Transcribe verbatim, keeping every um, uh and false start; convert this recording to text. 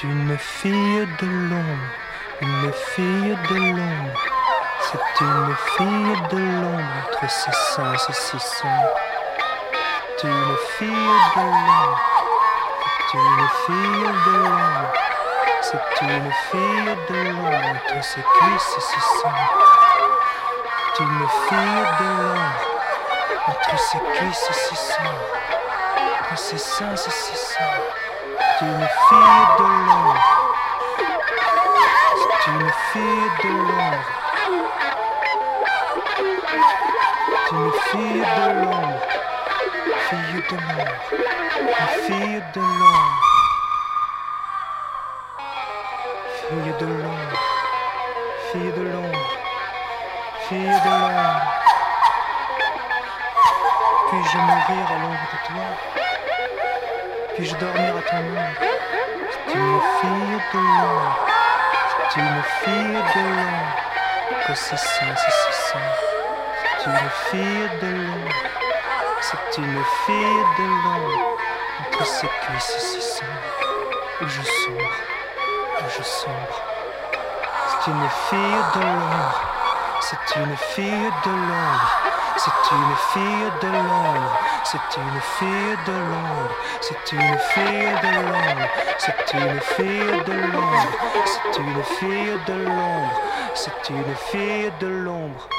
une fille de l'ombre, une fille de l'ombre. C'est une fille de l'ombre entre ses seins et ses seins. C'est une fille de l'ombre, c'est une fille de l'ombre. C'est une fille de l'ombre entre ses cuisses et ses seins. C'est une fille de l'ombre entre ses cuisses et ses seins. Entre ses seins et ses seins. C'est une fille de l'ombre. C'est une fille de l'ombre. C'est une fille de l'ombre. Fille de l'ombre. Une fille de l'ombre. Fille de l'ombre. Fille de l'ombre. Fille de l'ombre. Puis-je mourir à l'ombre de toi? Puis-je dormir à ton ombre? C'est une fille de l'ombre. C'est une fille de l'ombre. Que c'est ça, c'est ça. C'est une fille de l'ombre. C'est une fille de l'ombre. Entre ses cuisses et ses seins. Où je sombre. Où je sombre. C'est une fille de l'ombre. C'est une fille de l'ombre. C'est une fille de l'ombre. C'est une fille de l'ombre. C'est une fille de l'ombre. C'est une fille de l'ombre. C'est une fille de l'ombre. C'est une fille de l'ombre.